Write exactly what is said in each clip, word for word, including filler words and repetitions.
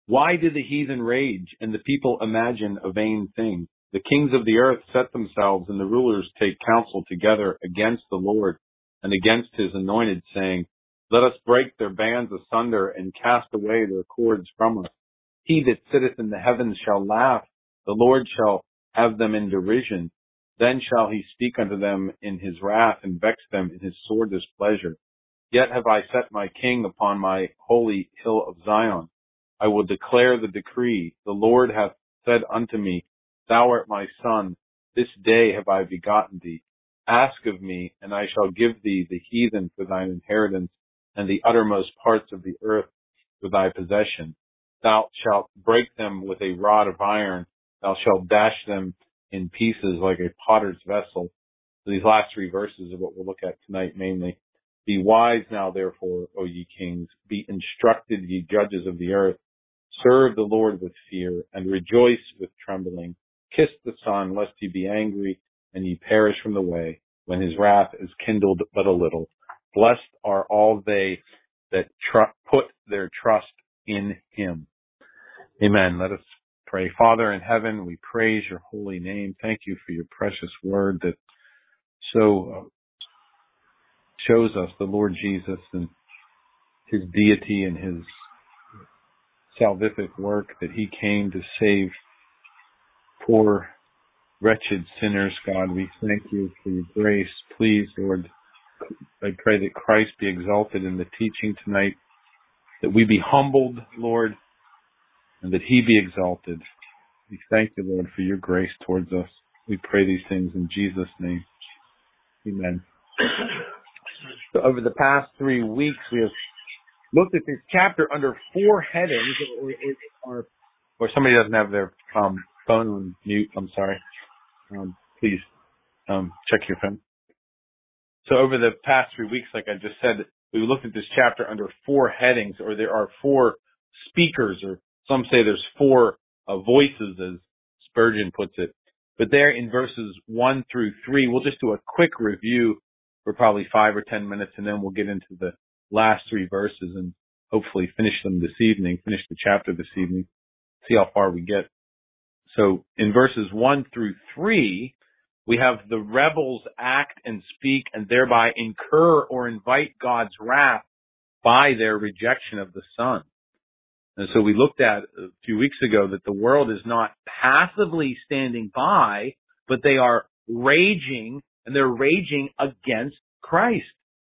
Why do the heathen rage and the people imagine a vain thing? The kings of the earth set themselves, and the rulers take counsel together against the Lord and against his anointed, saying, let us break their bands asunder and cast away their cords from us. He that sitteth in the heavens shall laugh. The Lord shall have them in derision. Then shall he speak unto them in his wrath and vex them in his sore displeasure. Yet have I set my king upon my holy hill of Zion. I will declare the decree. The Lord hath said unto me, thou art my son. This day have I begotten thee. Ask of me, and I shall give thee the heathen for thine inheritance, and the uttermost parts of the earth for thy possession. Thou shalt break them with a rod of iron. Thou shalt dash them in pieces like a potter's vessel. These last three verses are what we'll look at tonight mainly. Be wise now, therefore, O ye kings. Be instructed, ye judges of the earth. Serve the Lord with fear, and rejoice with trembling. Kiss the Son, lest he be angry, and ye perish from the way, when his wrath is kindled but a little. Blessed are all they that tr- put their trust in him. Amen. Let us pray. Father in heaven, we praise your holy name. Thank you for your precious word that so uh, shows us the Lord Jesus and his deity and his salvific work, that he came to save poor, wretched sinners. God, we thank you for your grace. Please, Lord, I pray that Christ be exalted in the teaching tonight, that we be humbled, Lord, and that he be exalted. We thank you, Lord, for your grace towards us. We pray these things in Jesus' name. Amen. So over the past three weeks, we have looked at this chapter under four headings, or, or, or somebody doesn't have their um, phone on mute, I'm sorry. Um, please um, check your phone. So over the past three weeks, like I just said, we looked at this chapter under four headings, or there are four speakers, or some say there's four uh, voices, as Spurgeon puts it. But there in verses one through three, we'll just do a quick review for probably five or ten minutes, and then we'll get into the last three verses and hopefully finish them this evening, finish the chapter this evening, see how far we get. So in verses one through three, we have the rebels act and speak and thereby incur or invite God's wrath by their rejection of the Son. And so we looked at a few weeks ago that the world is not passively standing by, but they are raging, and they're raging against Christ.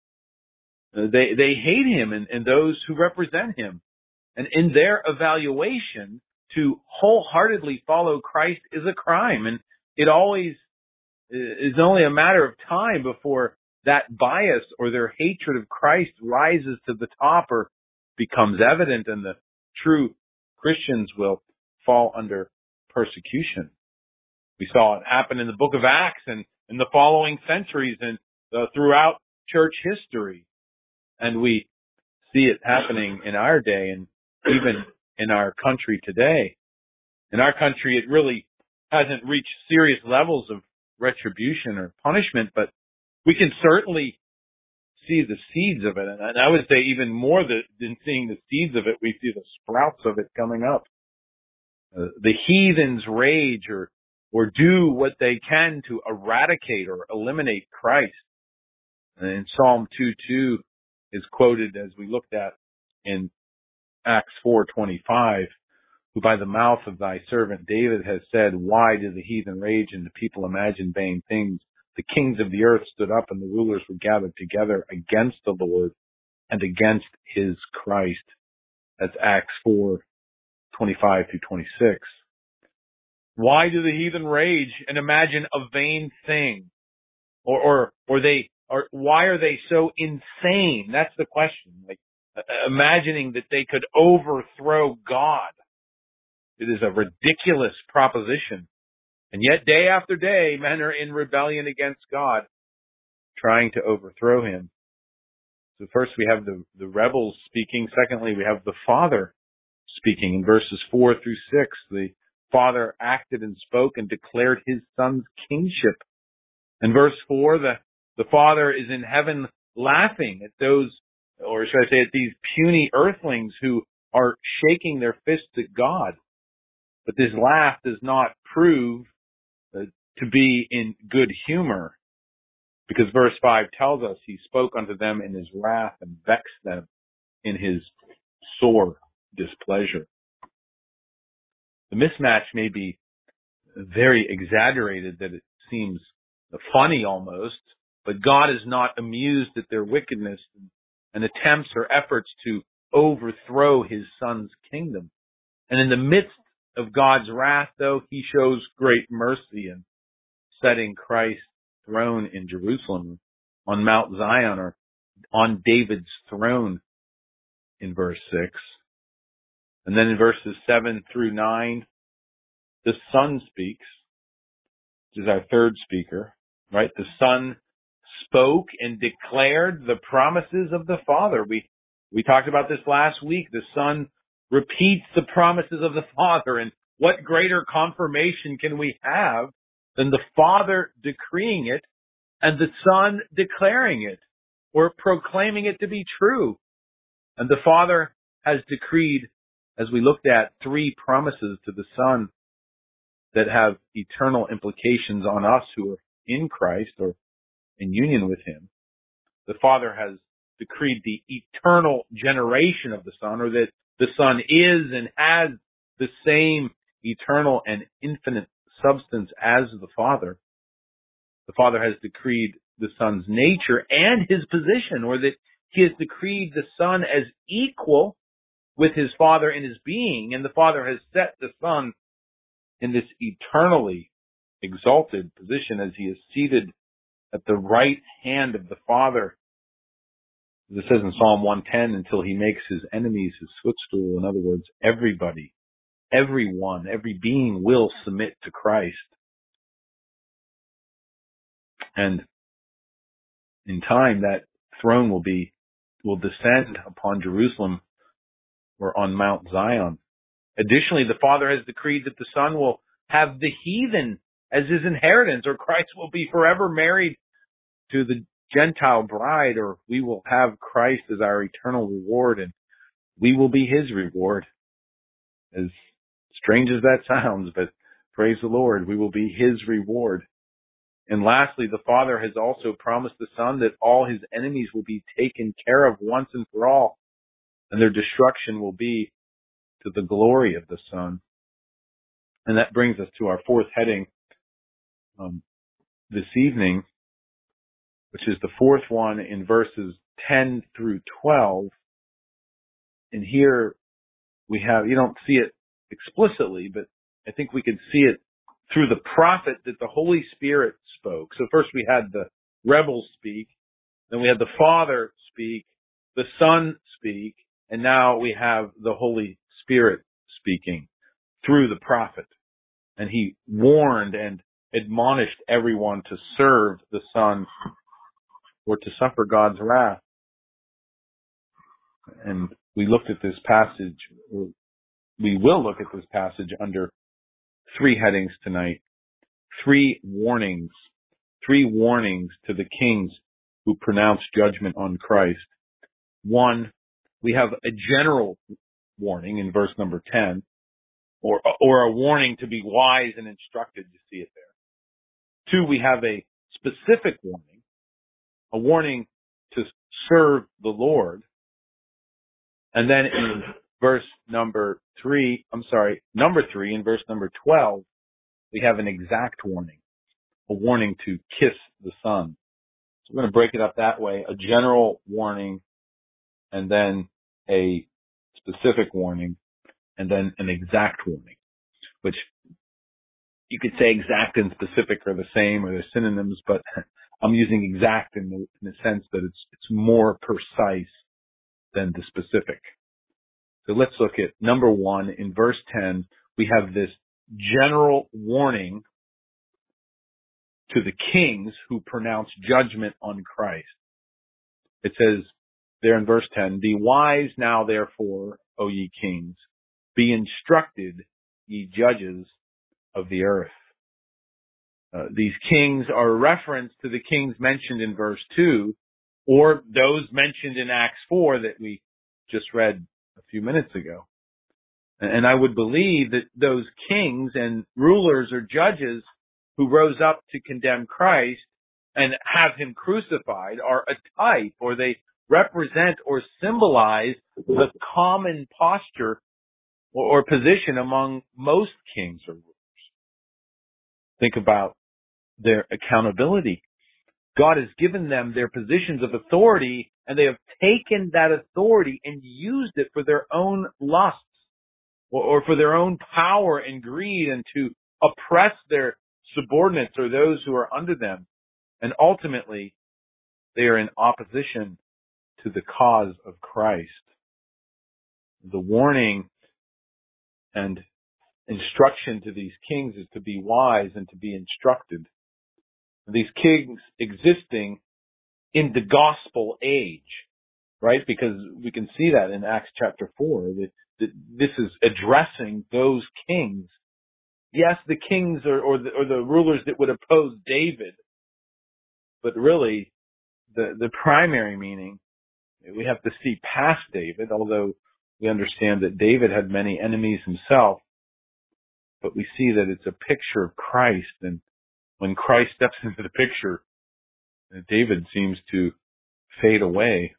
They they hate him and, and those who represent him. And in their evaluation, to wholeheartedly follow Christ is a crime. And it always is only a matter of time before that bias or their hatred of Christ rises to the top or becomes evident, and the true Christians will fall under persecution. We saw it happen in the book of Acts and in the following centuries and uh, throughout church history. And we see it happening in our day and even in our country today. In our country, it really hasn't reached serious levels of retribution or punishment, but we can certainly see the seeds of it. And I would say even more than seeing the seeds of it, we see the sprouts of it coming up. Uh, the heathens rage or, or do what they can to eradicate or eliminate Christ. And in Psalm two two is quoted, as we looked at in Acts four twenty-five, who by the mouth of thy servant David has said, why do the heathen rage and the people imagine vain things? The kings of the earth stood up and the rulers were gathered together against the Lord and against his Christ. That's Acts four twenty-five through twenty-six. Why do the heathen rage and imagine a vain thing? Or, or, or they, or why are they so insane? That's the question. Like, uh, imagining that they could overthrow God. It is a ridiculous proposition. And yet day after day, men are in rebellion against God, trying to overthrow him. So first we have the, the rebels speaking. Secondly, we have the Father speaking. In verses four through six, the Father acted and spoke and declared his Son's kingship. In verse four, the, the Father is in heaven laughing at those, or should I say at these puny earthlings who are shaking their fists at God. But this laugh does not prove uh, to be in good humor, because verse five tells us he spoke unto them in his wrath and vexed them in his sore displeasure. The mismatch may be very exaggerated, that it seems funny almost, but God is not amused at their wickedness and attempts or efforts to overthrow his Son's kingdom. And in the midst of God's wrath, though, he shows great mercy in setting Christ's throne in Jerusalem on Mount Zion, or on David's throne in verse six. And then in verses seven through nine, the Son speaks, which is our third speaker, right? The Son spoke and declared the promises of the Father. We we talked about this last week. The Son repeats the promises of the Father, and what greater confirmation can we have than the Father decreeing it and the Son declaring it or proclaiming it to be true? And the Father has decreed, as we looked at, three promises to the Son that have eternal implications on us who are in Christ or in union with him. The Father has decreed the eternal generation of the Son, or that the Son is and has the same eternal and infinite substance as the Father. The Father has decreed the Son's nature and his position, or that he has decreed the Son as equal with his Father in his being, and the Father has set the Son in this eternally exalted position as he is seated at the right hand of the Father. As it says in Psalm one ten, until he makes his enemies his footstool. In other words, everybody, everyone, every being will submit to Christ. And in time, that throne will be, will descend upon Jerusalem or on Mount Zion. Additionally, the Father has decreed that the Son will have the heathen as his inheritance, or Christ will be forever married to the Gentile bride, or we will have Christ as our eternal reward, and we will be his reward. As strange as that sounds, but praise the Lord, we will be his reward. And lastly, the Father has also promised the Son that all his enemies will be taken care of once and for all, and their destruction will be to the glory of the Son. And that brings us to our fourth heading um, this evening, which is the fourth one in verses ten through twelve. And here we have, you don't see it explicitly, but I think we can see it through the prophet that the Holy Spirit spoke. So first we had the rebels speak, then we had the Father speak, the Son speak, and now we have the Holy Spirit speaking through the prophet. And he warned and admonished everyone to serve the Son or to suffer God's wrath. And we looked at this passage, or we will look at this passage under three headings tonight. Three warnings. Three warnings to the kings who pronounce judgment on Christ. One, we have a general warning in verse number ten, or, or a warning to be wise and instructed. You see it there. Two, we have a specific warning, a warning to serve the Lord. And then in verse number three, I'm sorry, number three, in verse number twelve, we have an exact warning, a warning to kiss the Son. So we're going to break it up that way, a general warning, and then a specific warning, and then an exact warning, which you could say exact and specific are the same, or they're synonyms, but I'm using exact in the, in the sense that it's it's more precise than the specific. So let's look at number one. In verse ten, we have this general warning to the kings who pronounce judgment on Christ. It says there in verse ten, "Be wise now, therefore, O ye kings, be instructed, ye judges of the earth." Uh, these kings are a reference to the kings mentioned in verse two, or those mentioned in Acts four that we just read a few minutes ago. And I would believe that those kings and rulers or judges who rose up to condemn Christ and have him crucified are a type, or they represent or symbolize the common posture or, or position among most kings or rulers. Think about their accountability. God has given them their positions of authority, and they have taken that authority and used it for their own lusts or, or for their own power and greed, and to oppress their subordinates or those who are under them. And ultimately, they are in opposition to the cause of Christ. The warning and instruction to these kings is to be wise and to be instructed. These kings existing in the gospel age, right? Because we can see that in Acts chapter four, that, that this is addressing those kings. Yes, the kings or, or, the, or the rulers that would oppose David, but really the, the primary meaning, we have to see past David, although we understand that David had many enemies himself, but we see that it's a picture of Christ, and when Christ steps into the picture, David seems to fade away.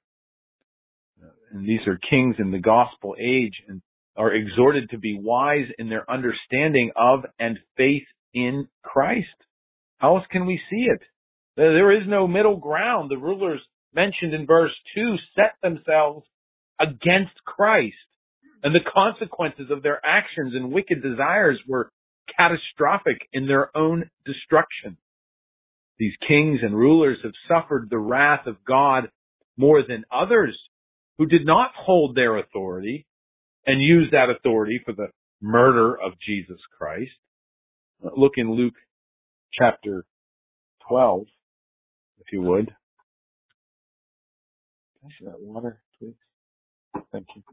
And these are kings in the gospel age and are exhorted to be wise in their understanding of and faith in Christ. How else can we see it? There is no middle ground. The rulers mentioned in verse two set themselves against Christ, and the consequences of their actions and wicked desires were catastrophic in their own destruction. These kings and rulers have suffered the wrath of God more than others who did not hold their authority and use that authority for the murder of Jesus Christ. Look in Luke chapter twelve, if you would. Can I see that water, please? Thank you.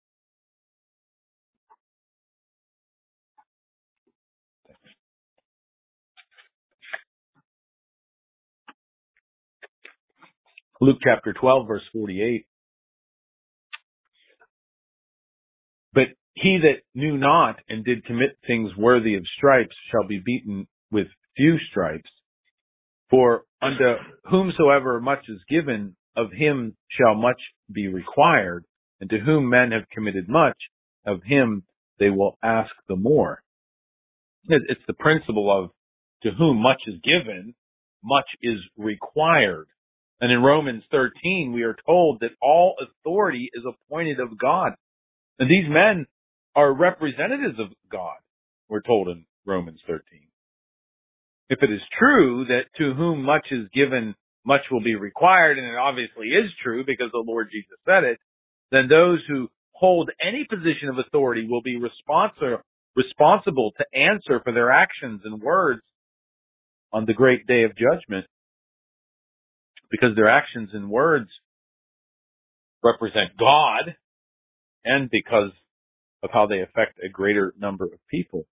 Luke chapter twelve, verse forty-eight. But he that knew not and did commit things worthy of stripes shall be beaten with few stripes. For unto whomsoever much is given, of him shall much be required. And to whom men have committed much, of him they will ask the more. It's the principle of to whom much is given, much is required. And in Romans thirteen, we are told that all authority is appointed of God. And these men are representatives of God, we're told in Romans thirteen. If it is true that to whom much is given, much will be required, and it obviously is true because the Lord Jesus said it, then those who hold any position of authority will be responsible responsible to answer for their actions and words on the great day of judgment, because their actions and words represent God, and because of how they affect a greater number of people.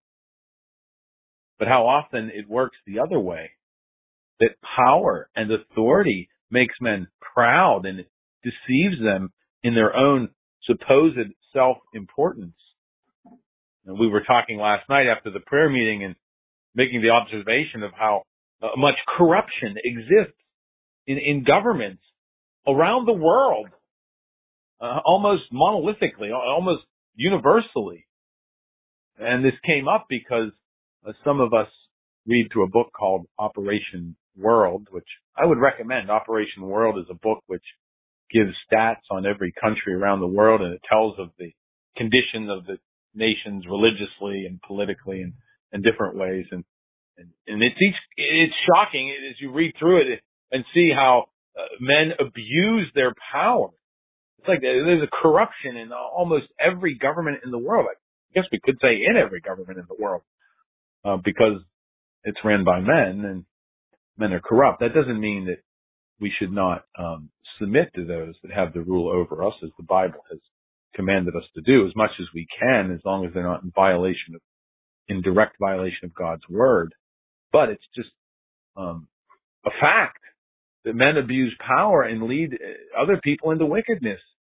But how often it works the other way, that power and authority makes men proud and it deceives them in their own supposed self-importance. And we were talking last night after the prayer meeting and making the observation of how uh, much corruption exists in, in governments around the world, uh, almost monolithically, almost universally. And this came up because uh, some of us read through a book called Operation World, which I would recommend. Operation World is a book which gives stats on every country around the world, and it tells of the condition of the nations religiously and politically and in different ways. And, and, and it's, it's shocking as you read through it and see how uh, men abuse their power. It's like there's a corruption in almost every government in the world. I guess we could say in every government in the world, uh, because it's ran by men and men are corrupt. That doesn't mean that we should not um, submit to those that have the rule over us, as the Bible has commanded us to do as much as we can, as long as they're not in violation of, in direct violation of God's word. But it's just um, a fact that men abuse power and lead other people into wickedness.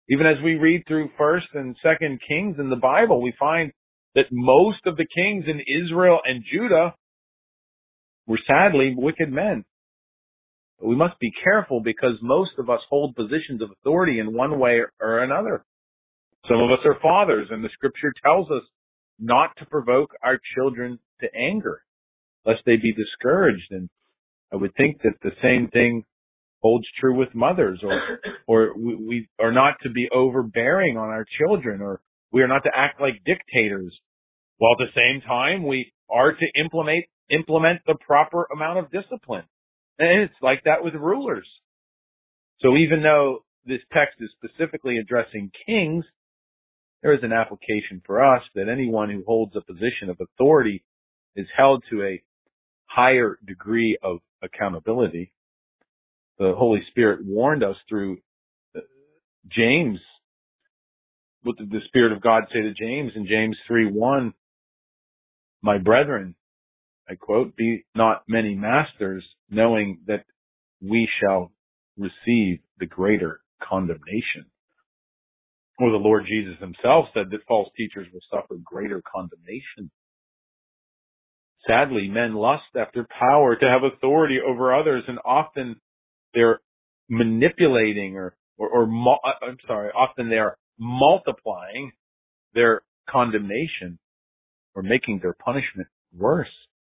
Even as we read through First and Second Kings in the Bible, we find that most of the kings in Israel and Judah were sadly wicked men. But we must be careful because most of us hold positions of authority in one way or another. Some of us are fathers, and the scripture tells us not to provoke our children to anger, lest they be discouraged. And I would think that the same thing holds true with mothers, or or we, we are not to be overbearing on our children, or we are not to act like dictators, while at the same time we are to implement implement the proper amount of discipline. And it's like that with rulers. So even though this text is specifically addressing kings, there is an application for us that anyone who holds a position of authority is held to a higher degree of accountability. The Holy Spirit warned us through James. What did the Spirit of God say to James in James three one? My brethren, I quote, be not many masters, knowing that we shall receive the greater condemnation. Or the Lord Jesus himself said that false teachers will suffer greater condemnation. Sadly, men lust after power to have authority over others, and often they're manipulating or, or, or I'm sorry, often they're multiplying their condemnation or making their punishment worse.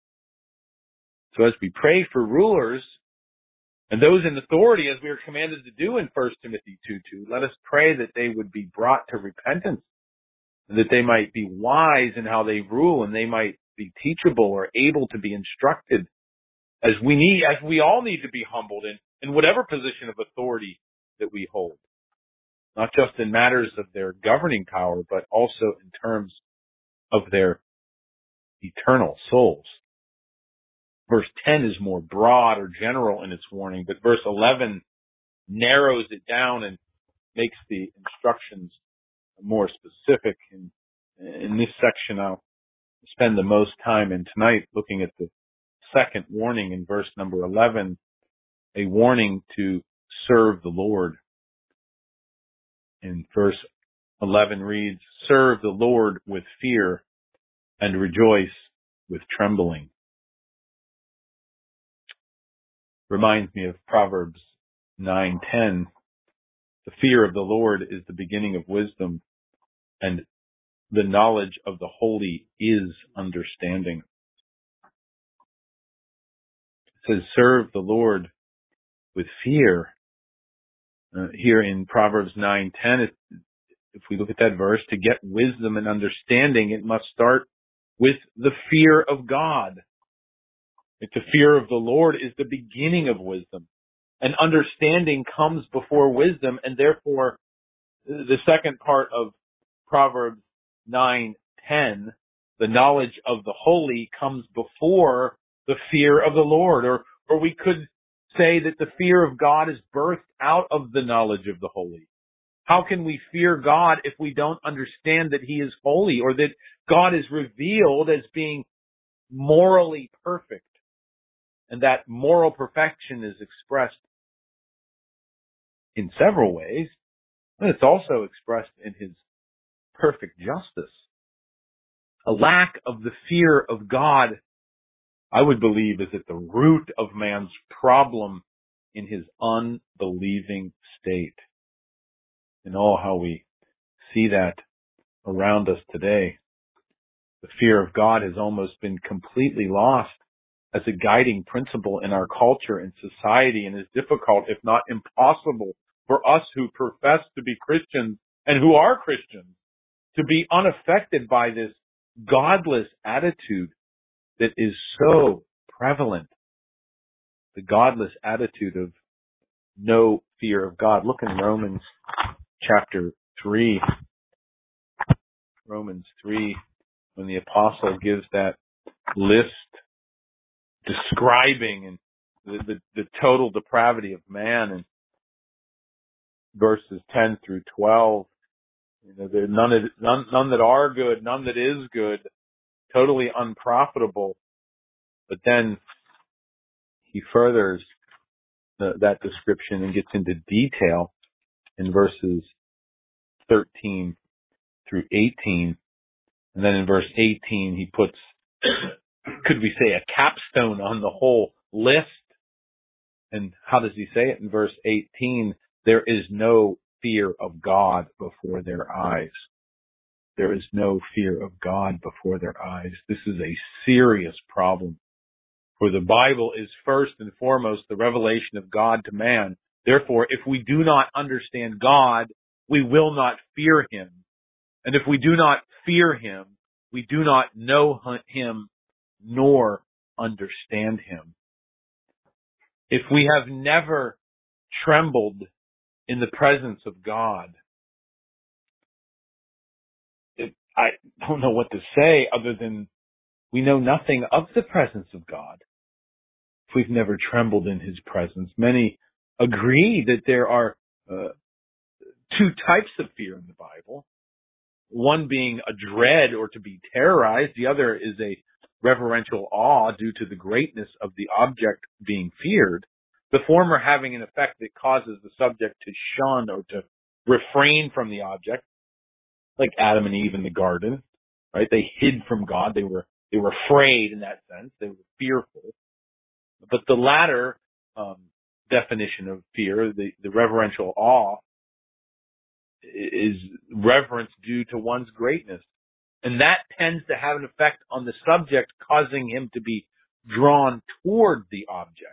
So as we pray for rulers and those in authority, as we are commanded to do in First Timothy two two, let us pray that they would be brought to repentance, and that they might be wise in how they rule, and they might be teachable or able to be instructed, as we need, as we all need to be humbled in, in whatever position of authority that we hold, not just in matters of their governing power, but also in terms of their eternal souls. Verse ten is more broad or general in its warning, but verse eleven narrows it down and makes the instructions more specific. In, in this section, I'll spend the most time in tonight looking at the second warning in verse number eleven, a warning to serve the Lord. In verse eleven reads, serve the Lord with fear and rejoice with trembling. Reminds me of Proverbs nine ten. The fear of the Lord is the beginning of wisdom, and the knowledge of the holy is understanding. It says, serve the Lord with fear. Uh, here in Proverbs nine ten, if we look at that verse, to get wisdom and understanding, it must start with the fear of God. If the fear of the Lord is the beginning of wisdom, and understanding comes before wisdom, and therefore the second part of Proverbs nine ten, the knowledge of the holy, comes before the fear of the Lord. Or, or we could say that the fear of God is birthed out of the knowledge of the holy. How can we fear God if we don't understand that He is holy, or that God is revealed as being morally perfect, and that moral perfection is expressed in several ways, and it's also expressed in His perfect justice? A lack of the fear of God, I would believe, is at the root of man's problem in his unbelieving state. And oh, how we see that around us today. The fear of God has almost been completely lost as a guiding principle in our culture and society, and is difficult, if not impossible, for us who profess to be Christians and who are Christians to be unaffected by this godless attitude that is so prevalent. The godless attitude of no fear of God. Look in Romans chapter three. Romans three, when the apostle gives that list describing and the, the, the total depravity of man, and verses ten through twelve, you know, there are none, of, none, none that are good, none that is good, totally unprofitable. But then he furthers the, that description and gets into detail in verses thirteen through eighteen. And then in verse eighteen, he puts, could we say, a capstone on the whole list. And how does he say it in verse eighteen? There is no fear of God before their eyes. There is no fear of God before their eyes. This is a serious problem. For the Bible is first and foremost the revelation of God to man. Therefore, if we do not understand God, we will not fear him. And if we do not fear him, we do not know him nor understand him. If we have never trembled in the presence of God, it, I don't know what to say other than we know nothing of the presence of God. If we've never trembled in his presence, many agree that there are uh, two types of fear in the Bible. One being a dread or to be terrorized. The other is a reverential awe due to the greatness of the object being feared. The former having an effect that causes the subject to shun or to refrain from the object, like Adam and Eve in the garden, right? They hid from God. They were they were afraid in that sense. They were fearful. But the latter um, definition of fear, the, the reverential awe, is reverence due to one's greatness. And that tends to have an effect on the subject, causing him to be drawn toward the object.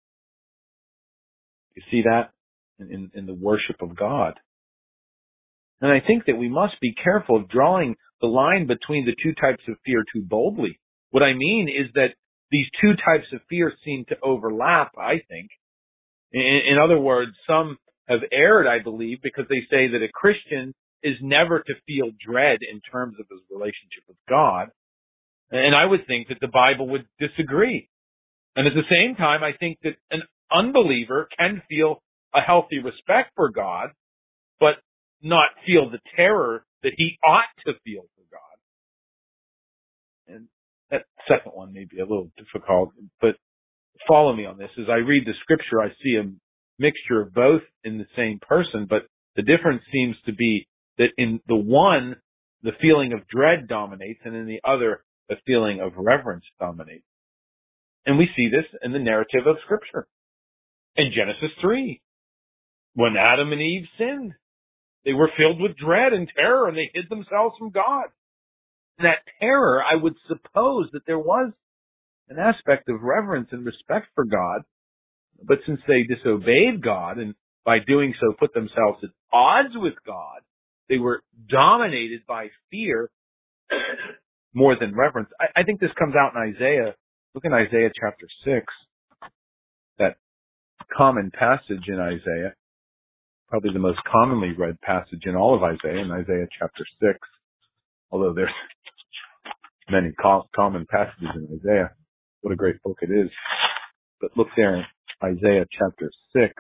You see that in, in, in the worship of God. And I think that we must be careful of drawing the line between the two types of fear too boldly. What I mean is that these two types of fear seem to overlap, I think. In, in other words, some have erred, I believe, because they say that a Christian is never to feel dread in terms of his relationship with God. And I would think that the Bible would disagree. And at the same time, I think that an unbeliever can feel a healthy respect for God, but not feel the terror that he ought to feel for God. And that second one may be a little difficult, but follow me on this. As I read the scripture, I see a mixture of both in the same person, but the difference seems to be that in the one, the feeling of dread dominates, and in the other, the feeling of reverence dominates. And we see this in the narrative of scripture. In Genesis three, when Adam and Eve sinned, they were filled with dread and terror, and they hid themselves from God. And that terror, I would suppose that there was an aspect of reverence and respect for God, but since they disobeyed God and by doing so put themselves at odds with God, they were dominated by fear more than reverence. I, I think this comes out in Isaiah. Look in Isaiah chapter six, that common passage in Isaiah, probably the most commonly read passage in all of Isaiah, in Isaiah chapter six, although there's many co- common passages in Isaiah. What a great book it is. But look there in Isaiah chapter six,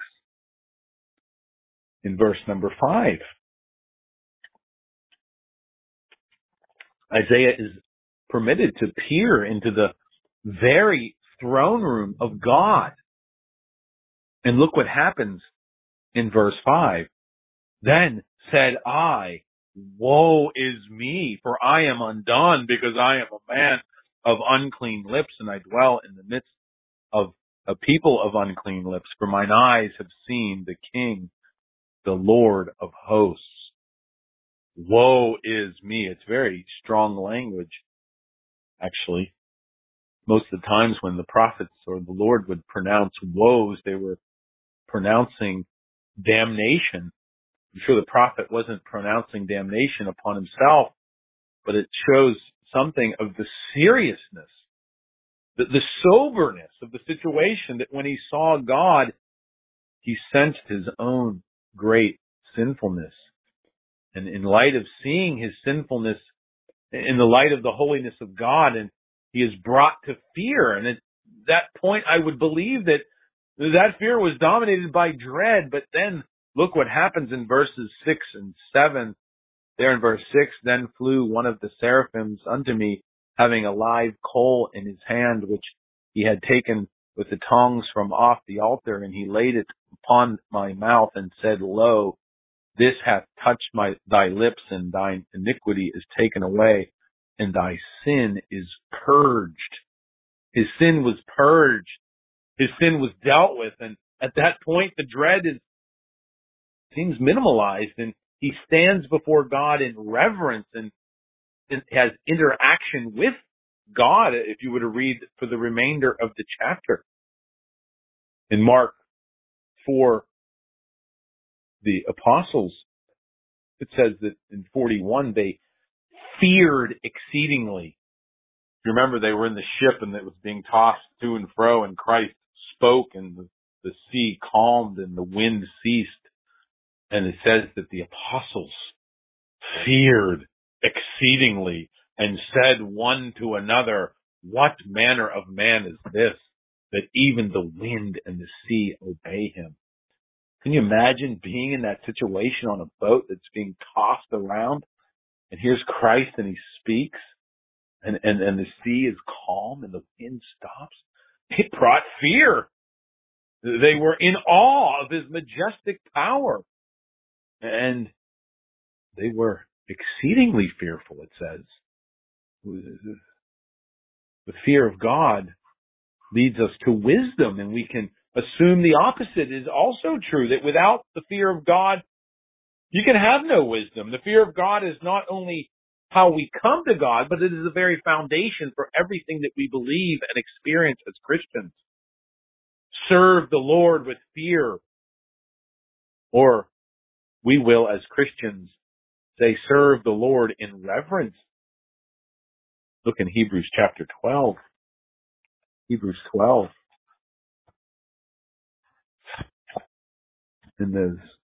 in verse number five. Isaiah is permitted to peer into the very throne room of God. And look what happens in verse five. Then said I, woe is me, for I am undone, because I am a man of unclean lips, and I dwell in the midst of a people of unclean lips, for mine eyes have seen the King, the Lord of hosts. Woe is me. It's very strong language, actually. Most of the times when the prophets or the Lord would pronounce woes, they were pronouncing damnation. I'm sure the prophet wasn't pronouncing damnation upon himself, but it shows something of the seriousness, the, the soberness of the situation, that when he saw God, he sensed his own great sinfulness. And in light of seeing his sinfulness, in the light of the holiness of God, and he is brought to fear. And at that point, I would believe that that fear was dominated by dread. But then look what happens in verses six and seven. There in verse six, then flew one of the seraphims unto me, having a live coal in his hand, which he had taken with the tongs from off the altar, and he laid it upon my mouth and said, Lo, This hath touched my thy lips, and thine iniquity is taken away, and thy sin is purged. His sin was purged. His sin was dealt with, and at that point, the dread is seems minimalized, and he stands before God in reverence and, and has interaction with God. If you were to read for the remainder of the chapter in Mark four, the apostles, it says that in forty-one they feared exceedingly. You remember they were in the ship and it was being tossed to and fro, and Christ spoke, and the, the sea calmed and the wind ceased. And it says that the apostles feared exceedingly and said one to another, "What manner of man is this, that even the wind and the sea obey him?" Can you imagine being in that situation on a boat that's being tossed around, and here's Christ and he speaks, and, and, and the sea is calm and the wind stops? It brought fear. They were in awe of his majestic power. And they were exceedingly fearful, it says. The fear of God leads us to wisdom, and we can assume the opposite is also true, that without the fear of God, you can have no wisdom. The fear of God is not only how we come to God, but it is the very foundation for everything that we believe and experience as Christians. Serve the Lord with fear, or we will, as Christians, say, serve the Lord in reverence. Look in Hebrews chapter twelve. Hebrews twelve. In those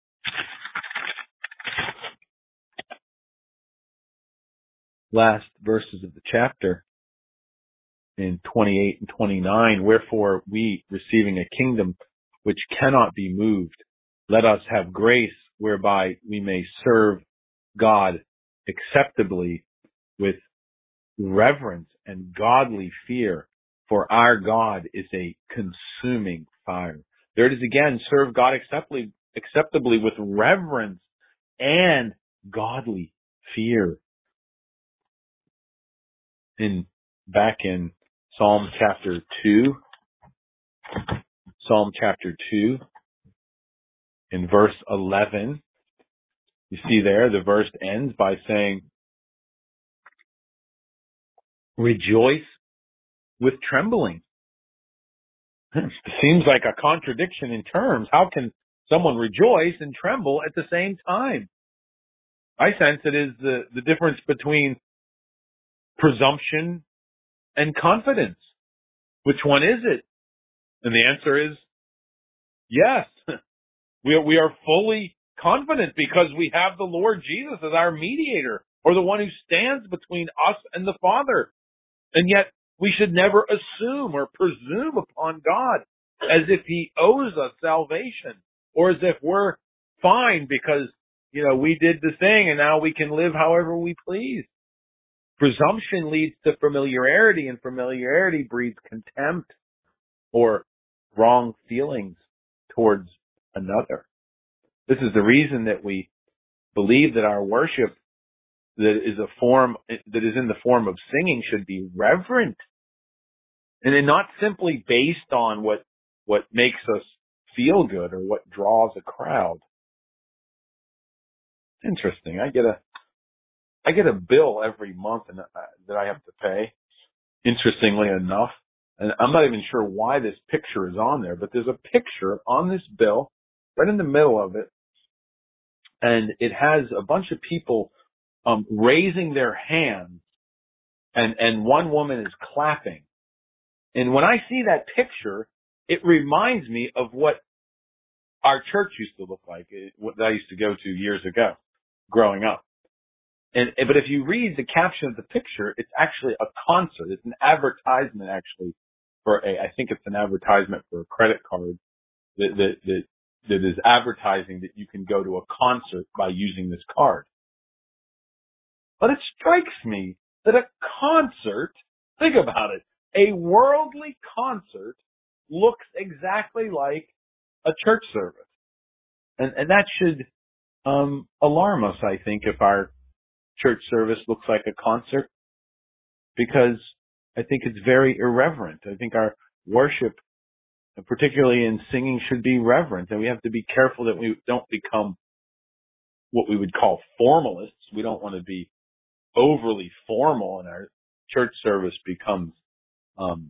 last verses of the chapter, in twenty-eight and twenty-nine, wherefore we, receiving a kingdom which cannot be moved, let us have grace whereby we may serve God acceptably with reverence and godly fear, for our God is a consuming fire. There it is again, serve God acceptably, acceptably with reverence and godly fear. In back in Psalm chapter two, Psalm chapter two, in verse eleven, you see there, the verse ends by saying, rejoice with trembling. It seems like a contradiction in terms. How can someone rejoice and tremble at the same time? I sense it is the, the difference between presumption and confidence. Which one is it? And the answer is yes. We are, we are fully confident because we have the Lord Jesus as our mediator, or the one who stands between us and the Father. And yet we should never assume or presume upon God as if he owes us salvation, or as if we're fine because, you know, we did the thing and now we can live however we please. Presumption leads to familiarity, and familiarity breeds contempt or wrong feelings towards another. This is the reason that we believe that our worship that is a form, that is in the form of singing, should be reverent, and then not simply based on what, what makes us feel good or what draws a crowd. Interesting. I get a, I get a bill every month and, uh, that I have to pay, interestingly enough. And I'm not even sure why this picture is on there, but there's a picture on this bill right in the middle of it. And it has a bunch of people um, raising their hands, and, and one woman is clapping. And when I see that picture, it reminds me of what our church used to look like, what I used to go to years ago, growing up. And, but if you read the caption of the picture, it's actually a concert. It's an advertisement, actually, for a, I think it's an advertisement for a credit card that, that, that, that is advertising that you can go to a concert by using this card. But it strikes me that a concert, think about it, a worldly concert looks exactly like a church service. And, and that should um, alarm us, I think, if our church service looks like a concert, because I think it's very irreverent. I think our worship, particularly in singing, should be reverent, and we have to be careful that we don't become what we would call formalists. We don't want to be overly formal, and our church service becomes um,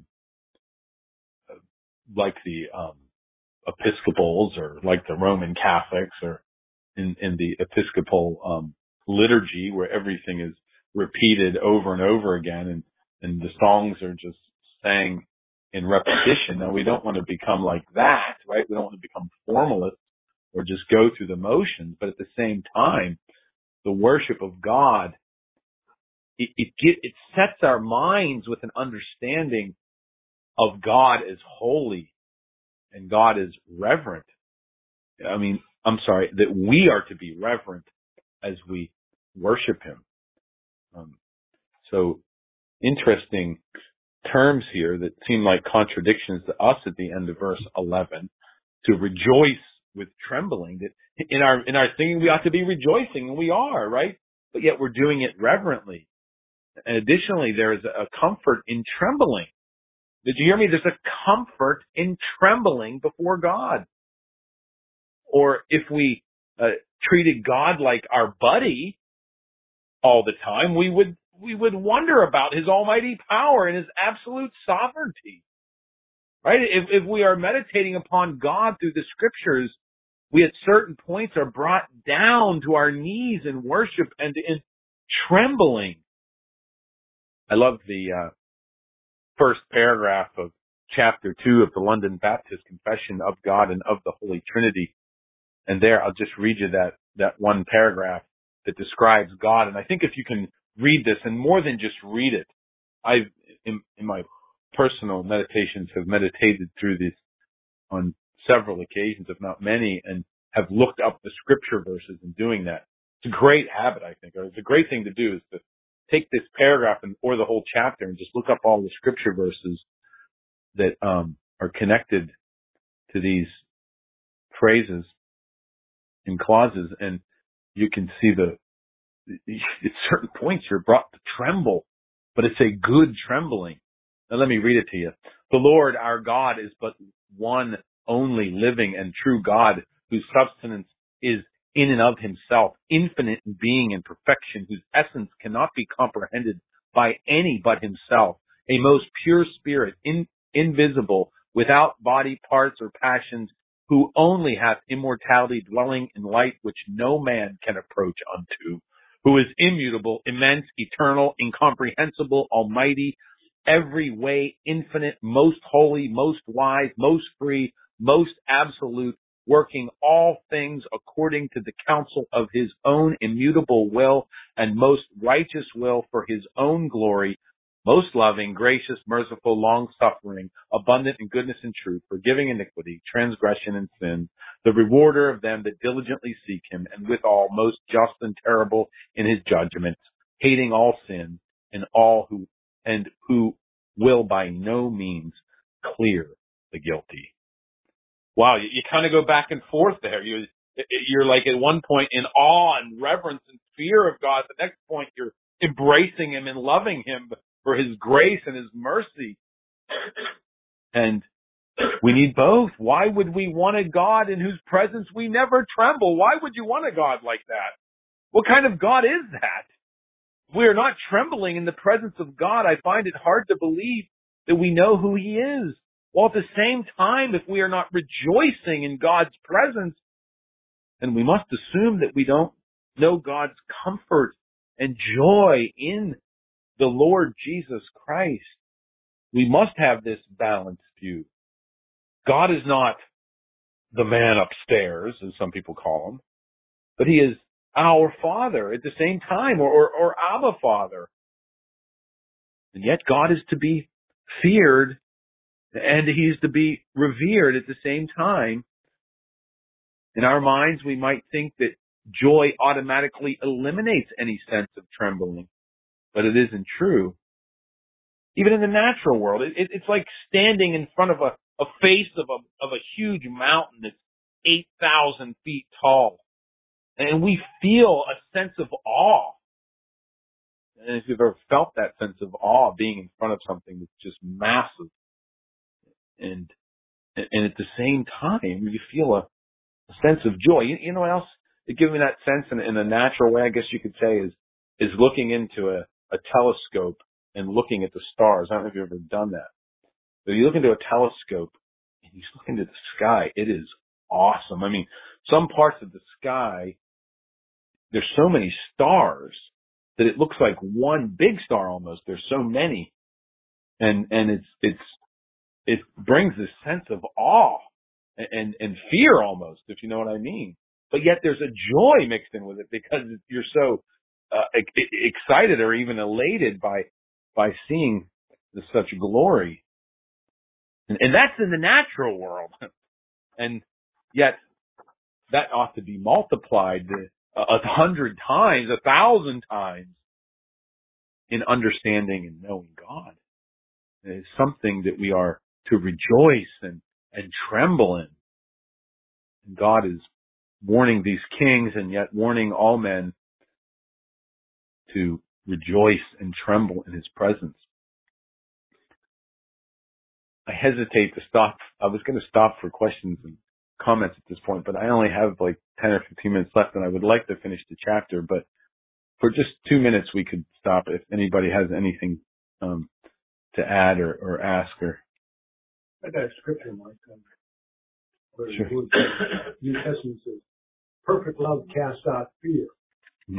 like the um, Episcopals or like the Roman Catholics, or in, in the Episcopal um, liturgy, where everything is repeated over and over again, and, and the songs are just sang in repetition. Now, we don't want to become like that, right? We don't want to become formalists or just go through the motions, but at the same time, the worship of God, it, it, get, it sets our minds with an understanding of God as holy and God as reverent. I mean, I'm sorry, that we are to be reverent as we worship Him. Um, so interesting terms here that seem like contradictions to us at the end of verse eleven. To rejoice with trembling. That in our in our singing we ought to be rejoicing, and we are, right? But yet we're doing it reverently. And additionally, there is a comfort in trembling. Did you hear me? There's a comfort in trembling before God. Or if we uh, treated God like our buddy all the time, we would we would wonder about His almighty power and His absolute sovereignty. Right? If, if we are meditating upon God through the Scriptures, we at certain points are brought down to our knees in worship and in trembling. I love the uh, first paragraph of chapter two of the London Baptist Confession of God and of the Holy Trinity. And there, I'll just read you that, that one paragraph that describes God. And I think if you can read this, and more than just read it, I've, in, in my personal meditations, have meditated through this on several occasions, if not many, and have looked up the scripture verses in doing that. It's a great habit, I think, or it's a great thing to do, is to take this paragraph and, or the whole chapter, and just look up all the scripture verses that um, are connected to these phrases and clauses, and you can see the, at certain points you're brought to tremble, but it's a good trembling. Now let me read it to you. The Lord our God is but one only living and true God, whose substance is in and of Himself, infinite in being and perfection, whose essence cannot be comprehended by any but Himself, a most pure spirit, in, invisible, without body parts or passions, who only hath immortality, dwelling in light which no man can approach unto, who is immutable, immense, eternal, incomprehensible, almighty, every way infinite, most holy, most wise, most free, most absolute, working all things according to the counsel of His own immutable will and most righteous will for His own glory, most loving, gracious, merciful, long-suffering, abundant in goodness and truth, forgiving iniquity, transgression, and sin, the rewarder of them that diligently seek Him, and withal most just and terrible in His judgments, hating all sin and all who and who will by no means clear the guilty. Wow, you, you kind of go back and forth there. You, you're like at one point in awe and reverence and fear of God. The next point, you're embracing Him and loving Him for His grace and His mercy. And we need both. Why would we want a God in whose presence we never tremble? Why would you want a God like that? What kind of God is that? If we are not trembling in the presence of God, I find it hard to believe that we know who He is. While at the same time, if we are not rejoicing in God's presence, then we must assume that we don't know God's comfort and joy in the Lord Jesus Christ. We must have this balanced view. God is not the man upstairs, as some people call Him, but He is our Father at the same time, or, or, or Abba Father. And yet God is to be feared, and He is to be revered at the same time. In our minds, we might think that joy automatically eliminates any sense of trembling, but it isn't true. Even in the natural world, it, it, it's like standing in front of a, a face of a, of a huge mountain that's eight thousand feet tall. And we feel a sense of awe. And if you've ever felt that sense of awe being in front of something that's just massive, and and at the same time you feel a, a sense of joy. You, you know what else that gives me that sense in, in a natural way, I guess you could say, is is looking into a, a telescope and looking at the stars. I don't know if you've ever done that. But you look into a telescope and you look into the sky, it is awesome. I mean, some parts of the sky, there's so many stars that it looks like one big star almost. There's so many. And, and it's, it's, it brings this sense of awe and, and, and fear almost, if you know what I mean. But yet there's a joy mixed in with it because you're so uh, excited or even elated by, by seeing the, such glory. And, and that's in the natural world. And yet that ought to be multiplied a, a hundred times, a thousand times in understanding and knowing God. It is something that we are to rejoice and, and tremble in. And God is warning these kings and yet warning all men to rejoice and tremble in his presence. I hesitate to stop. I was going to stop for questions and comments at this point, but I only have like ten or fifteen minutes left, and I would like to finish the chapter. But for just two minutes, we could stop if anybody has anything um, to add or, or ask. Or I got a scripture, Mike, where sure. the New Testament says, "Perfect love casts out fear." Mm-hmm.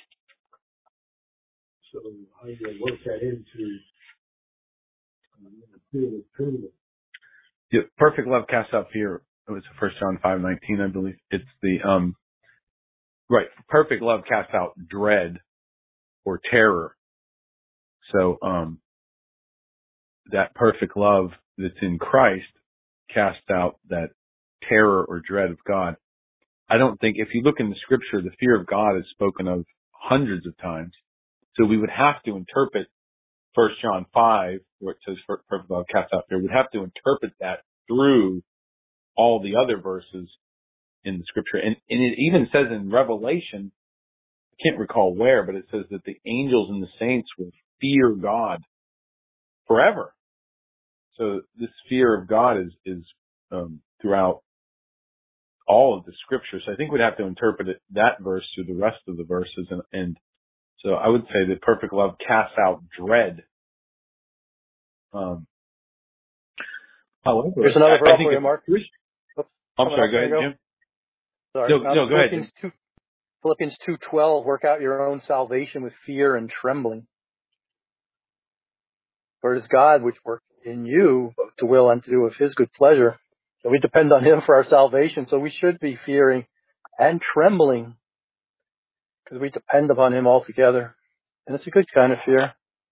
So how do you work that into um, the fear? Yeah, perfect love casts out fear. It was First John five nineteen, I believe. It's the um, right. Perfect love casts out dread or terror. So um, that perfect love that's in Christ casts out that terror or dread of God. I don't think, if you look in the scripture, the fear of God is spoken of hundreds of times. So we would have to interpret First John five, where it says perfect love casts out fear. We'd have to interpret that through all the other verses in the scripture. And, and it even says in Revelation, I can't recall where, but it says that the angels and the saints will fear God forever. So this fear of God is, is um, throughout all of the scripture. So I think we'd have to interpret it, that verse through the rest of the verses. And, and so I would say that perfect love casts out dread. Um, however, Here's another verse I think for you, Mark. Oops, I'm sorry, go ahead, go. Jim. Sorry. No, Uh, no, go Philippians ahead. two, Philippians two twelve. Work out your own salvation with fear and trembling. For it is God which works in you both to will and to do of His good pleasure. So we depend on Him for our salvation. So we should be fearing and trembling because we depend upon Him altogether, and it's a good kind of fear.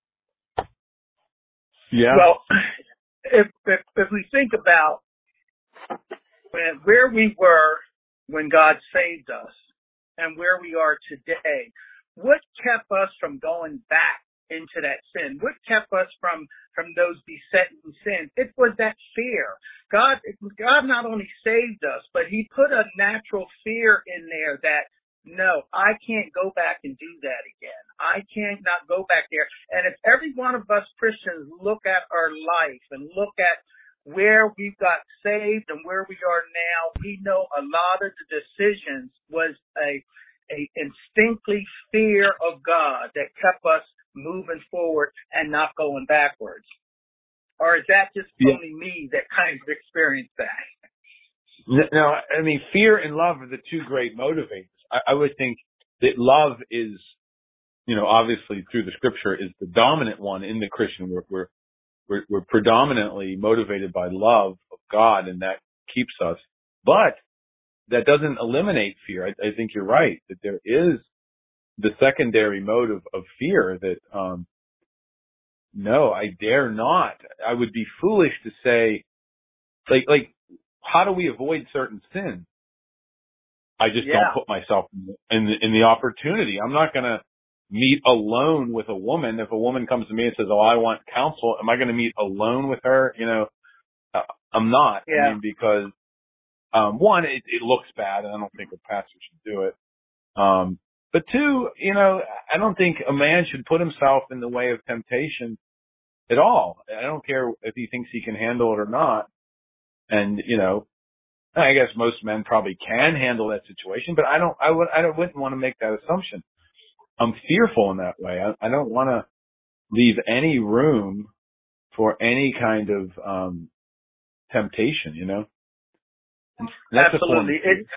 Yeah. Well, if, if if we think about when, where we were when God saved us and where we are today, what kept us from going back into that sin? What kept us from from those besetting sins? It was that fear. God, God not only saved us, but He put a natural fear in there that, no, I can't go back and do that again. I can't not go back there. And if every one of us Christians look at our life and look at where we got saved and where we are now, we know a lot of the decisions was a a instinctly fear of God that kept us moving forward and not going backwards. Or is that just Yeah. only me that kind of experienced that? No, I mean, fear and love are the two great motivators. I, I would think that love is, you know, obviously through the scripture is the dominant one in the Christian. We're, we're, we're, we're predominantly motivated by love of God, and that keeps us. But that doesn't eliminate fear. I, I think you're right that there is the secondary motive of fear that, um, no, I dare not. I would be foolish to say, like, like, how do we avoid certain sins? I just Yeah. don't put myself in the, in the, in the opportunity. I'm not going to meet alone with a woman. If a woman comes to me and says, "Oh, I want counsel," am I going to meet alone with her? You know, uh, I'm not. Yeah. I mean, because, um, one, it, it looks bad, and I don't think a pastor should do it. Um, but two, you know, I don't think a man should put himself in the way of temptation at all. I don't care if he thinks he can handle it or not. And, you know, I guess most men probably can handle that situation, but I don't, I would, I don't, wouldn't want to make that assumption. I'm fearful in that way. I, I don't want to leave any room for any kind of, um, temptation, you know? And that's Absolutely. A it,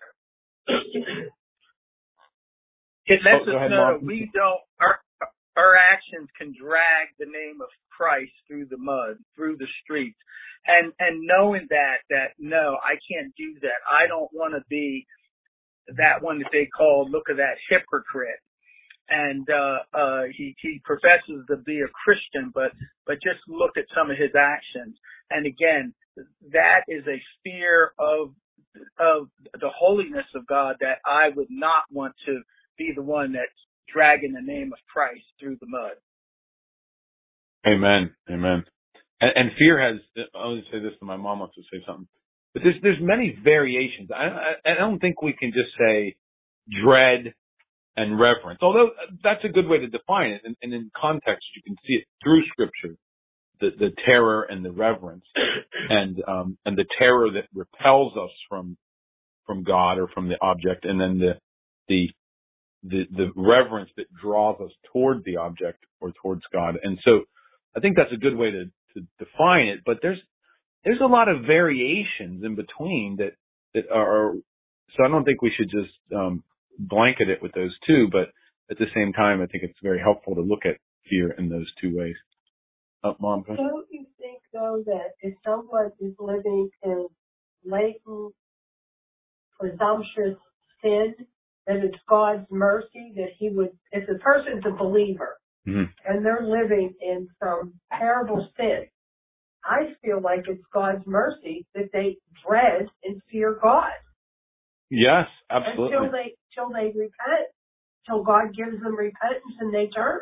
it lets oh, us ahead, know Mark. that we don't, our, our actions can drag the name of Christ through the mud, through the streets. And, and knowing that, that no, I can't do that. I don't want to be that one that they call, look at that hypocrite. And, uh, uh, he, he professes to be a Christian, but, but just look at some of his actions. And again, that is a fear of, of the holiness of God that I would not want to be the one that's dragging the name of Christ through the mud. Amen. Amen. And, and fear has, I'll just say this, and my mom wants to say something, but there's, there's many variations. I, I, I don't think we can just say dread and reverence, although that's a good way to define it. And, and in context, you can see it through scripture, the, the terror and the reverence and, um, and the terror that repels us from, from God or from the object. And then the, the, the, the reverence that draws us toward the object or towards God. And so I think that's a good way to, to define it, but there's, there's a lot of variations in between that, that are, so I don't think we should just, um, blanket it with those two, but at the same time, I think it's very helpful to look at fear in those two ways. Oh, Mom, go ahead. Don't you think, though, that if someone is living in latent, presumptuous sin, that it's God's mercy that he would, if the person's a believer mm-hmm. and they're living in some terrible sin, I feel like it's God's mercy that they dread and fear God. Yes, absolutely. Until they, till they repent, till God gives them repentance and they turn.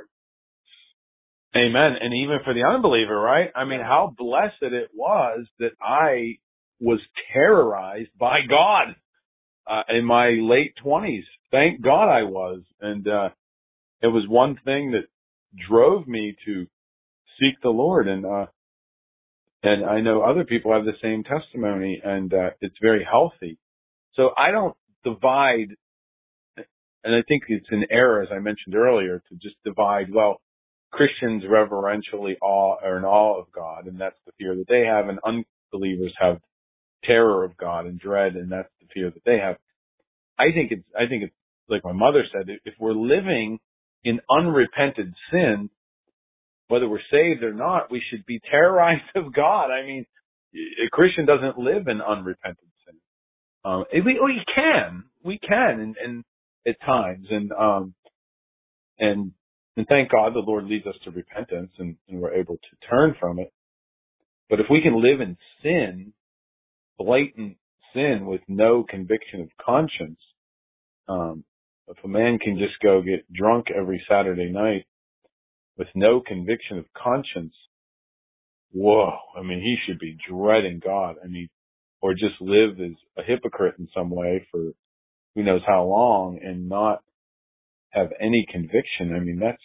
Amen. And even for the unbeliever, right? I mean, how blessed it was that I was terrorized by God uh, in my late twenties. Thank God I was. And uh, it was one thing that drove me to seek the Lord. And uh, and I know other people have the same testimony, and uh, it's very healthy. So I don't divide, and I think it's an error, as I mentioned earlier, to just divide, well, Christians reverentially awe are in awe of God, and that's the fear that they have, and unbelievers have terror of God and dread, and that's the fear that they have. I think it's, I think it's like my mother said, if we're living in unrepented sin, whether we're saved or not, we should be terrorized of God. I mean, a Christian doesn't live in unrepented sin. Um, we, we can, we can, and, and at times, and um, and and thank God the Lord leads us to repentance, and, and we're able to turn from it. But if we can live in sin, blatant sin, with no conviction of conscience, um, if a man can just go get drunk every Saturday night with no conviction of conscience, whoa! I mean, he should be dreading God. I mean. Or just live as a hypocrite in some way for who knows how long and not have any conviction. I mean, that's,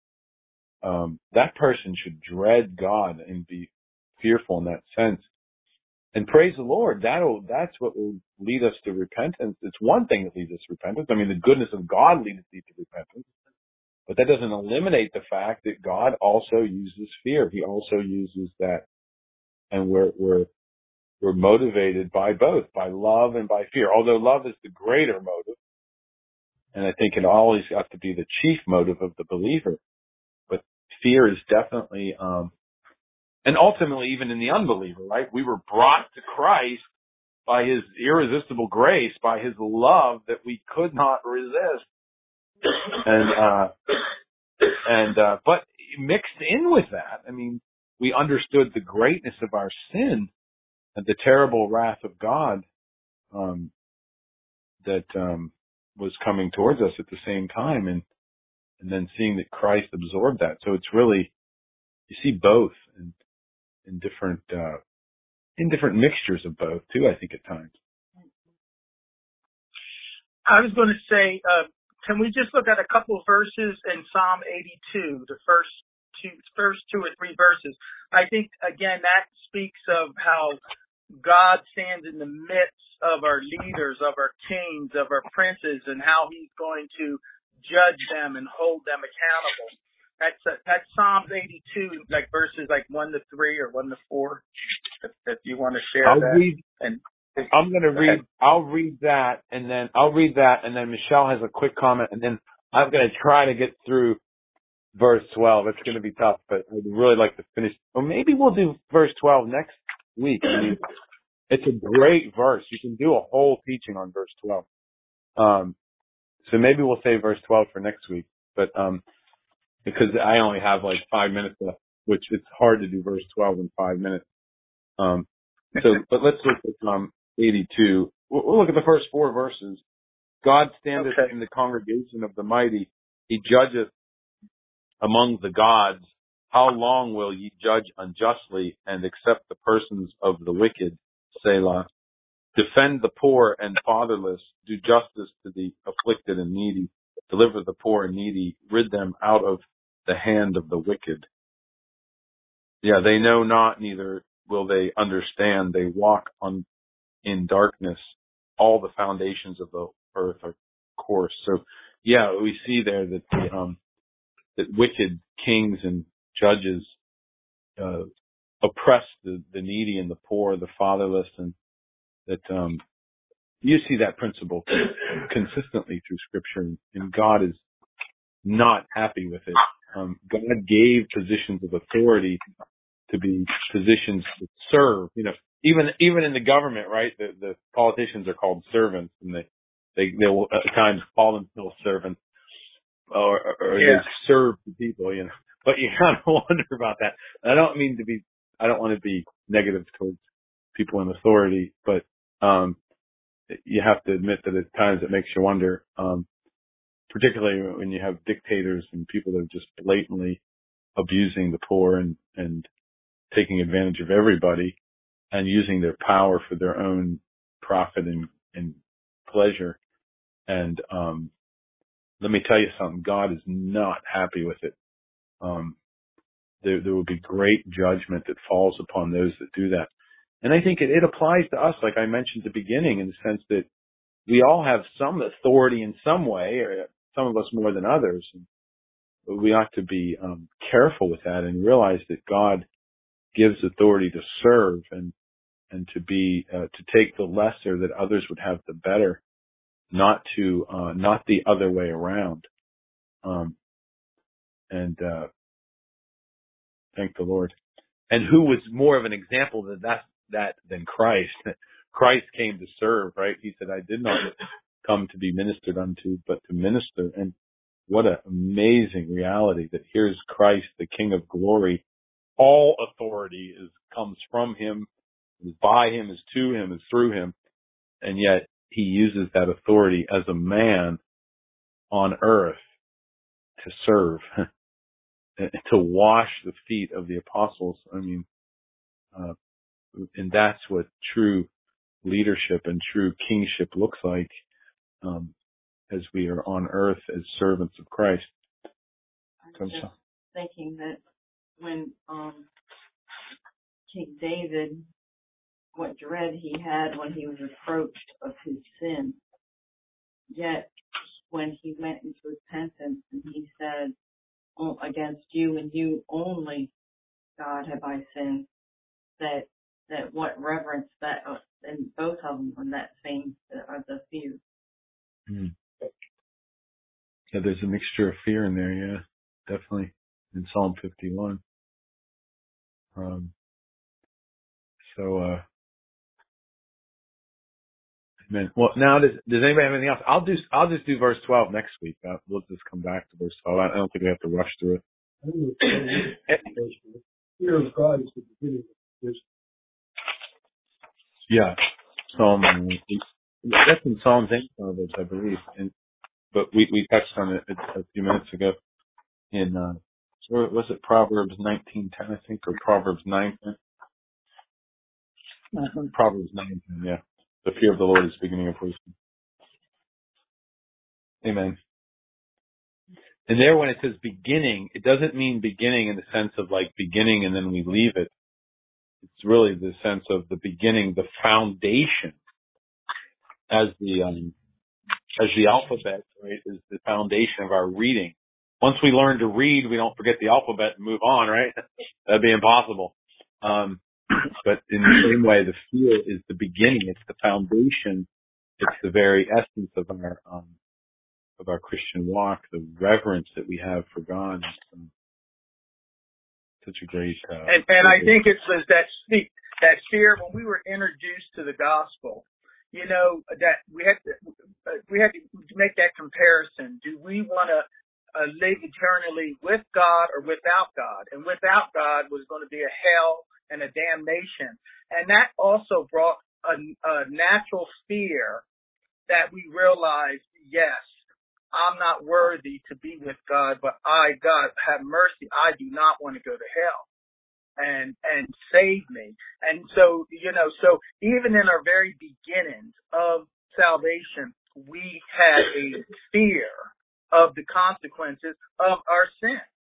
um, that person should dread God and be fearful in that sense. And praise the Lord, that'll, that's what will lead us to repentance. It's one thing that leads us to repentance. I mean, the goodness of God leads us to repentance. But that doesn't eliminate the fact that God also uses fear. He also uses that. And we're, we're, We're motivated by both, by love and by fear, although love is the greater motive. And I think it always got to be the chief motive of the believer. But fear is definitely, um, and ultimately even in the unbeliever, right? We were brought to Christ by his irresistible grace, by his love that we could not resist. And, uh, and, uh, but mixed in with that, I mean, we understood the greatness of our sin and the terrible wrath of God, um, that, um, was coming towards us at the same time, and, and then seeing that Christ absorbed that. So it's really, you see both in, in different, uh, in different mixtures of both too, I think at times. I was going to say, uh, can we just look at a couple of verses in Psalm eighty-two, the first two, first two or three verses? I think, again, that speaks of how God stands in the midst of our leaders, of our kings, of our princes, and how he's going to judge them and hold them accountable. That's uh, that's Psalms eighty-two, like verses like one to three or one to four. If, if you want to share I'll that. read. And I'm going to go read. ahead. I'll read that, and then I'll read that, and then Michelle has a quick comment, and then I'm going to try to get through verse twelve. It's going to be tough, but I'd really like to finish. Or maybe we'll do verse twelve next week. I mean, it's a great verse. You can do a whole teaching on verse twelve. Um, so maybe we'll save verse twelve for next week, but um, because I only have like five minutes left, which it's hard to do verse twelve in five minutes. Um, so, but let's look at um eighty-two. We'll, we'll look at the first four verses. God standeth Okay. in the congregation of the mighty; he judgeth among the gods. How long will ye judge unjustly and accept the persons of the wicked? Selah. Defend the poor and fatherless. Do justice to the afflicted and needy. Deliver the poor and needy. Rid them out of the hand of the wicked. Yeah, they know not, neither will they understand. They walk on in darkness. All the foundations of the earth are coarse. So, yeah, we see there that the, um, that wicked kings and judges uh, oppress the, the needy and the poor, the fatherless, and that um, you see that principle consistently through Scripture, and God is not happy with it. Um, God gave positions of authority to be positions to serve. You know, even even in the government, right? The, the politicians are called servants, and they they they will at times call themselves servants, or, or Yeah. they serve the people. You know, but you kind of wonder about that. I don't mean to be. I don't want to be negative towards people in authority, but um, you have to admit that at times it makes you wonder, um, particularly when you have dictators and people that are just blatantly abusing the poor and, and taking advantage of everybody and using their power for their own profit and, and pleasure. And um, let me tell you something, God is not happy with it. Um, there, there will be great judgment that falls upon those that do that. And I think it, it applies to us, like I mentioned at the beginning, in the sense that we all have some authority in some way, or some of us more than others. And we ought to be um, careful with that and realize that God gives authority to serve and and to be uh, to take the lesser that others would have the better, not to uh, not the other way around. Um, and uh, thank the Lord. And who was more of an example of that that than Christ? Christ came to serve, right? He said, "I did not come to be ministered unto, but to minister." And what an amazing reality that here's Christ, the King of glory. All authority is comes from him, is by him, is to him, is through him. And yet he uses that authority as a man on earth to serve, to wash the feet of the apostles. I mean, uh, and that's what true leadership and true kingship looks like, um, as we are on earth as servants of Christ. I'm just thinking that when um, King David, what dread he had when he was approached of his sin, yet when he went into repentance and he said, "Oh, against you and you only, God, have I sinned," that that what reverence that uh, in both of them on that same uh, the fear. Mm. Yeah, there's a mixture of fear in there. Yeah, definitely in Psalm fifty-one. Um, so, uh, amen. Well, now does does anybody have anything else? I'll do I'll just do verse twelve next week. Uh, we'll just come back to verse twelve. I don't think we have to rush through it. I think it's fear of God is the beginning of this. Yeah, Psalm. That's in Psalms and Proverbs, I believe. And but we we touched on it a, a few minutes ago. In uh, or was it Proverbs nineteen ten, I think, or Proverbs nine ten? Mm-hmm. Proverbs nine ten. Yeah, the fear of the Lord is the beginning of wisdom. Amen. And there when it says beginning, it doesn't mean beginning in the sense of like beginning and then we leave it. It's really the sense of the beginning, the foundation, as the um, as the alphabet, right, is the foundation of our reading. Once we learn to read, we don't forget the alphabet and move on, right? That'd be impossible. Um, but in the same way, the fear is the beginning. It's the foundation. It's the very essence of our um, of our Christian walk, the reverence that we have for God. Um, such a great. Uh, and and I think it's that that fear when we were introduced to the gospel. You know that we had to, we had to make that comparison. Do we want to uh, live eternally with God or without God? And without God was going to be a hell and a damnation. And that also brought a, a natural fear that we realized, yes, I'm not worthy to be with God, but I, God, have mercy. I do not want to go to hell. And, and save me. And so, you know, so even in our very beginnings of salvation, we had a fear of the consequences of our sin.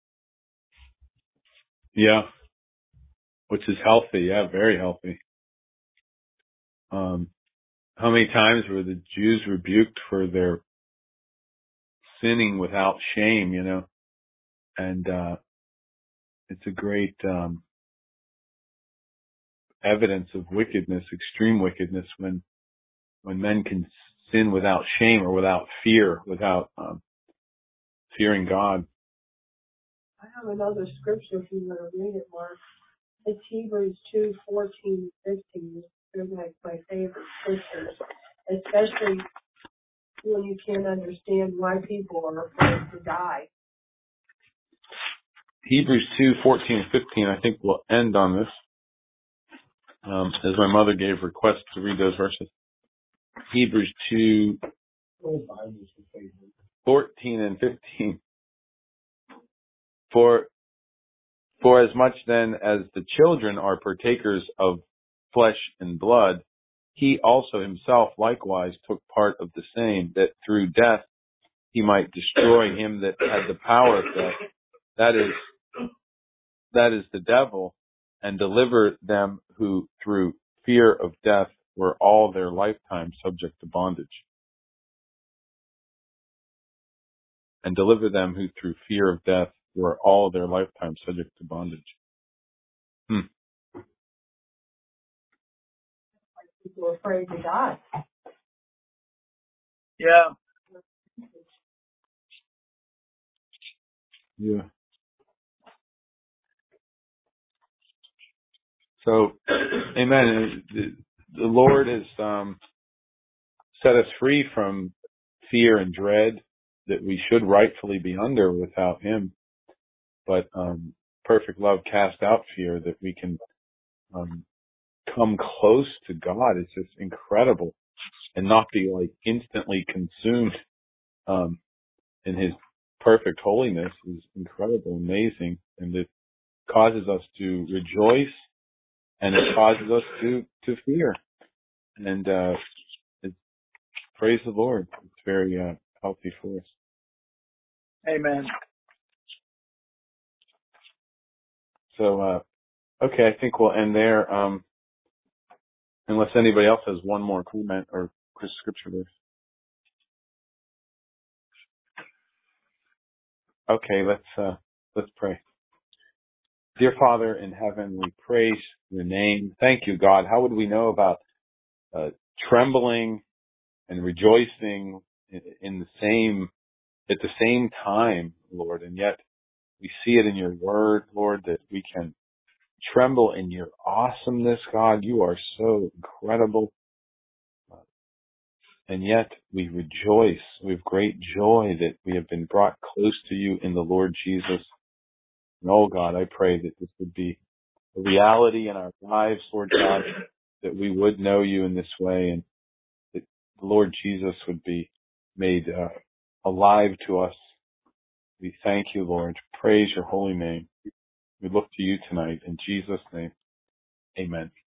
Yeah. Which is healthy. Yeah, very healthy. Um, how many times were the Jews rebuked for their sinning without shame, you know? And, uh, it's a great, um, evidence of wickedness, extreme wickedness, when when men can sin without shame or without fear, without um, fearing God. I have another scripture if you want to read it, Mark. It's Hebrews two, fourteen, fifteen. They're like my favorite scriptures, especially when you can't understand why people are afraid to die. Hebrews two, fourteen and fifteen, I think we'll end on this. Um, as my mother gave requests to read those verses. Hebrews two, fourteen and fifteen. For, for as much then as the children are partakers of flesh and blood, he also himself likewise took part of the same, that through death he might destroy him that had the power of death, that is, that is the devil, and deliver them who through fear of death were all their lifetime subject to bondage. And deliver them who through fear of death were all their lifetime subject to bondage. Hmm. People are afraid to die. Yeah. Yeah. So, amen. The, the Lord has um, set us free from fear and dread that we should rightfully be under without Him. But um, perfect love casts out fear, that we can um, come close to God. It's just incredible, and not be like instantly consumed um, in His perfect holiness is incredible, amazing, and it causes us to rejoice, and it causes us to to fear. And uh, it's, praise the Lord. It's very uh, healthy for us. Amen. So, uh, okay, I think we'll end there. Um, unless anybody else has one more comment or scripture verse. Okay, let's uh, let's pray. Dear Father in heaven, we praise your name. Thank you, God. How would we know about uh, trembling and rejoicing in, in the same at the same time, Lord? And yet we see it in your word, Lord, that we can tremble in your awesomeness, God. You are so incredible. And yet we rejoice. We have great joy that we have been brought close to you in the Lord Jesus. And oh God, I pray that this would be a reality in our lives, Lord God, that we would know you in this way, and that the Lord Jesus would be made uh, alive to us. We thank you, Lord. Praise your holy name. We look to you tonight. In Jesus' name, amen.